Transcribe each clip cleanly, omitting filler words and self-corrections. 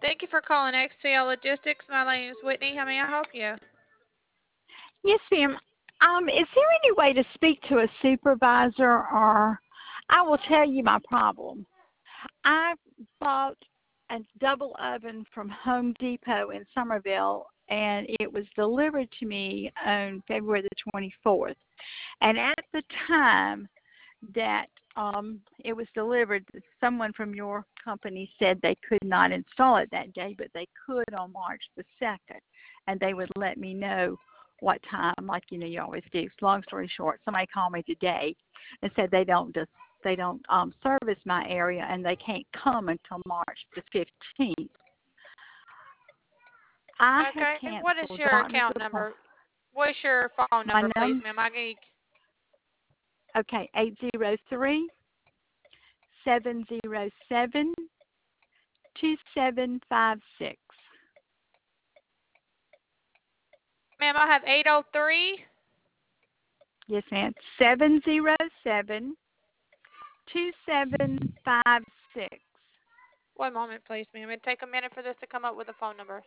Thank you for calling XCL Logistics. My name is Whitney. How may I help you? Yes, ma'am. Is there any way to speak to a supervisor, or I will tell you my problem. I bought a double oven from Home Depot in Somerville, and it was delivered to me on February the 24th. And at the time that it was delivered, someone from your company said they could not install it that day, but they could on March the 2nd, and they would let me know what time, like you always do. Long story short, somebody called me today and said they don't service my area and they can't come until March the 15th. I have Okay. What is canceled your doctor's account appointment. number? What's your phone My number, please, num ma'am? I can. okay, 803-707-2756. Ma'am, I have 803. Yes, ma'am. 707-2756. One moment, please, ma'am. It'd take a minute for this to come up with a phone number.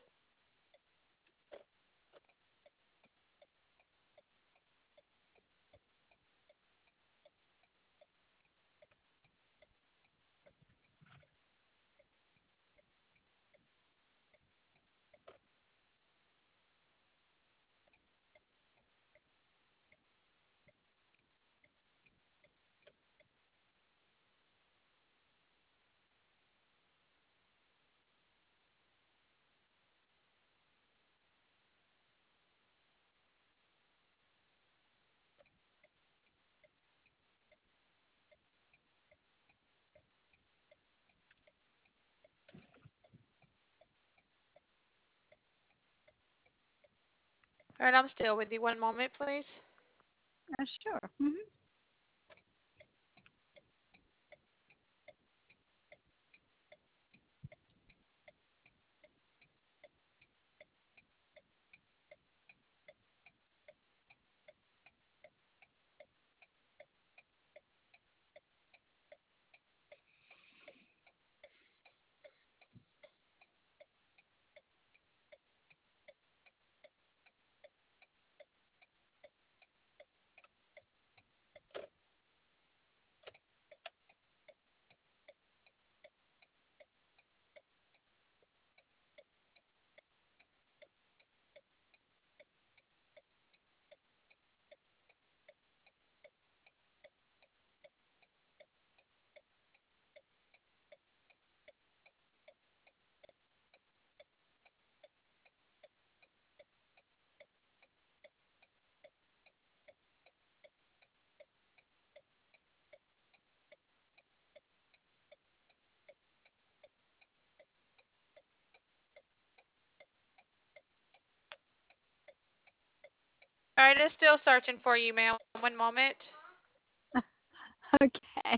All right, I'm still with you. One moment, please. Sure. All right, it's still searching for you, ma'am. One moment. Okay.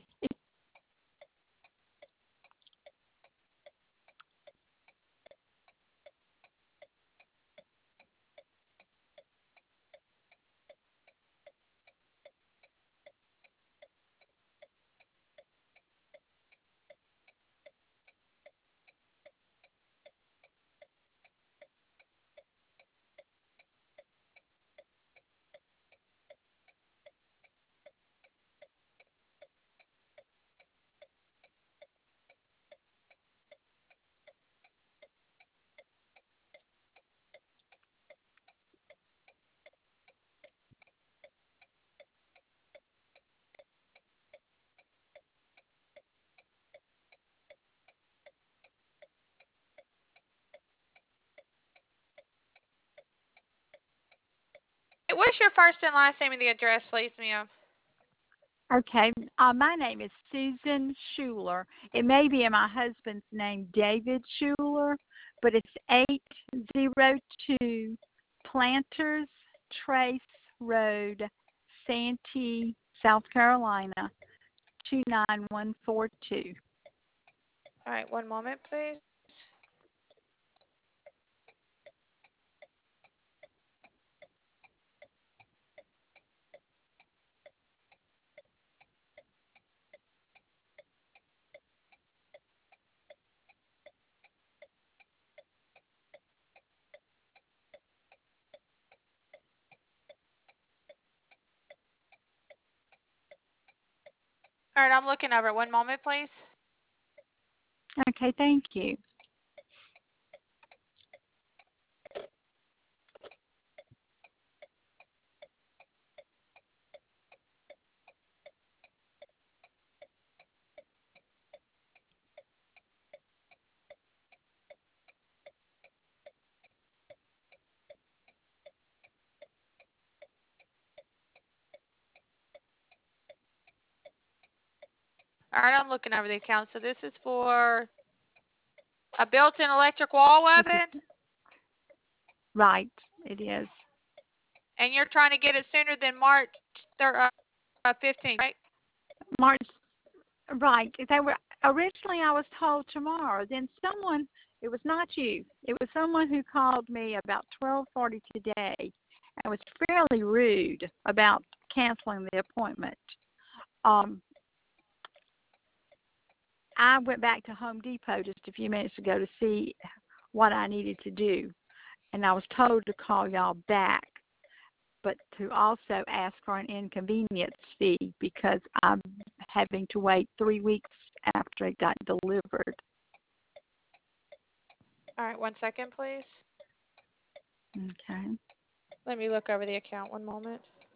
What's your first and last name and the address, please, ma'am? Okay. My name is Susan Schuler. It may be in my husband's name, David Schuler, but it's 802 Planters Trace Road, Santee, South Carolina, 29142. All right, one moment, please. All right, I'm looking over it. One moment, please. Okay, thank you. All right, I'm looking over the account. So this is for a built-in electric wall oven, Right, it is. and you're trying to get it sooner than March 15th, right? March, right. They were originally I was told tomorrow. Then someone, it was not you. It was someone who called me about 12:40 today and was fairly rude about canceling the appointment. Um, I went back to Home Depot just a few minutes ago to see what I needed to do, and I was told to call y'all back, but to also ask for an inconvenience fee because I'm having to wait 3 weeks after it got delivered. All right, 1 second, please. Okay. Let me look over the account. One moment.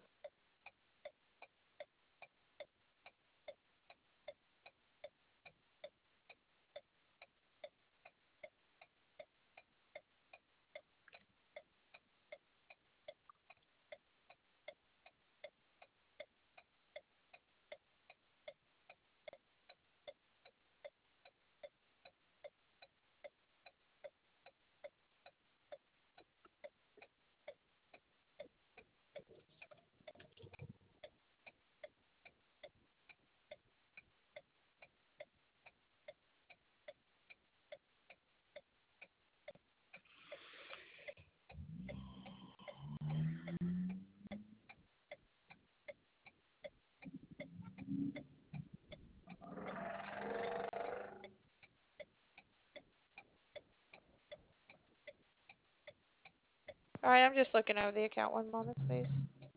All right, I'm just looking over the account. One moment, please.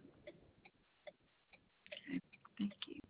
Thank you.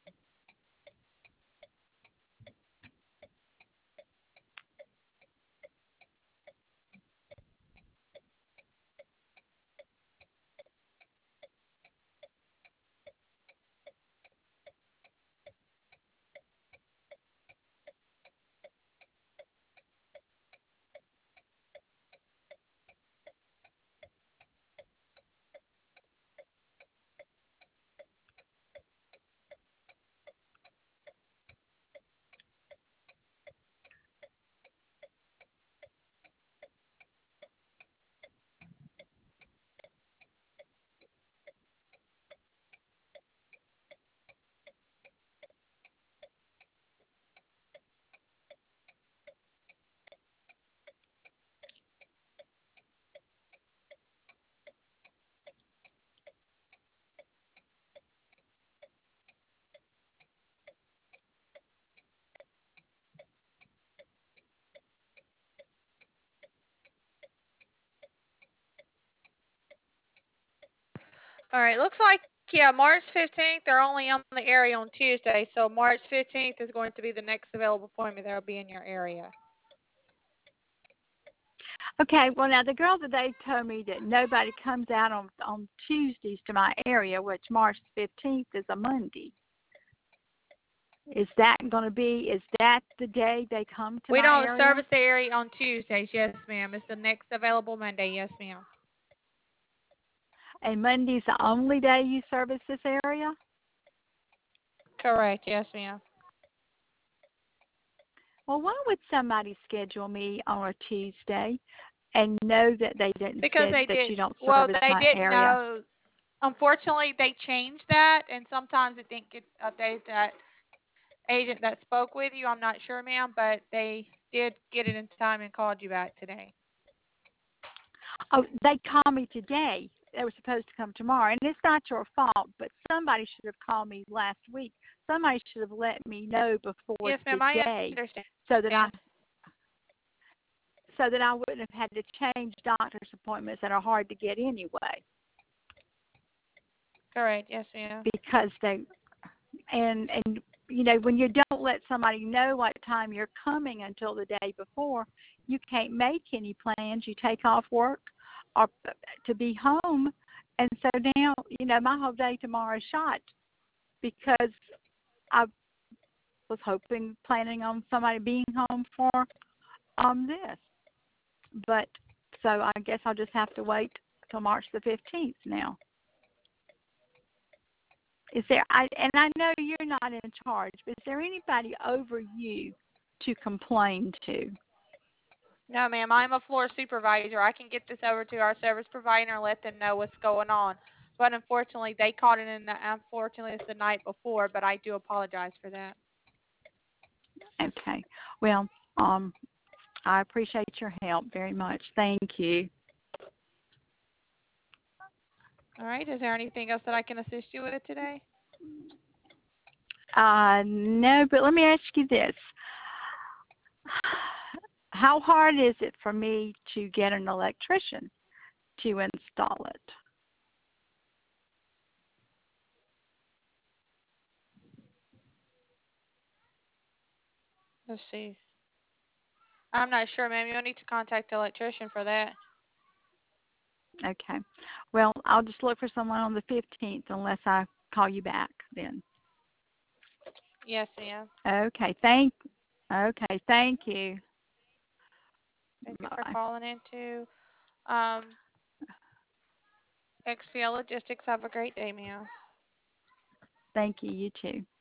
All right, looks like, yeah, March 15th, they're only on the area on Tuesday, so March 15th is going to be the next available appointment that will be in your area. Okay, well now the girl today told me that nobody comes out on Tuesdays to my area, which March 15th is a Monday. Is that the day they come to We my don't area? service the area on Tuesdays. Yes, ma'am. It's the next available Monday. Yes, ma'am. And Monday's the only day you service this area? Correct. Yes, ma'am. Well, why would somebody schedule me on a Tuesday and know that they didn't Because said they that you did, don't well, service they my didn't area? know. Unfortunately, they changed that, and sometimes it didn't get updated. That agent that spoke with you, I'm not sure, ma'am, but they did get it in time and called you back today. Oh, they called me today. They were supposed to come tomorrow, and it's not your fault, but somebody should have called me last week. Somebody should have let me know before Yes, ma'am. I today understand. so that I wouldn't have had to change doctor's appointments that are hard to get anyway. Correct. Yes, ma'am. Because they and when you don't let somebody know what time you're coming until the day before, you can't make any plans. You take off work or to be home, and so now my whole day tomorrow is shot because I was planning on somebody being home for this. But so I guess I'll just have to wait till March the 15th now. And I know you're not in charge, but is there anybody over you to complain to? No, ma'am. I'm a floor supervisor. I can get this over to our service provider and let them know what's going on. But unfortunately, they caught it unfortunately, it's the night before, but I do apologize for that. Okay. Well, I appreciate your help very much. Thank you. All right. Is there anything else that I can assist you with today? No, but let me ask you this. How hard is it for me to get an electrician to install it? Let's see. I'm not sure, ma'am. You'll need to contact the electrician for that. Okay. Well, I'll just look for someone on the 15th unless I call you back then. Yes, ma'am. Okay. Thank you. Thank you for Bye. calling into XPL Logistics. Have a great day, ma'am. Thank you. You too.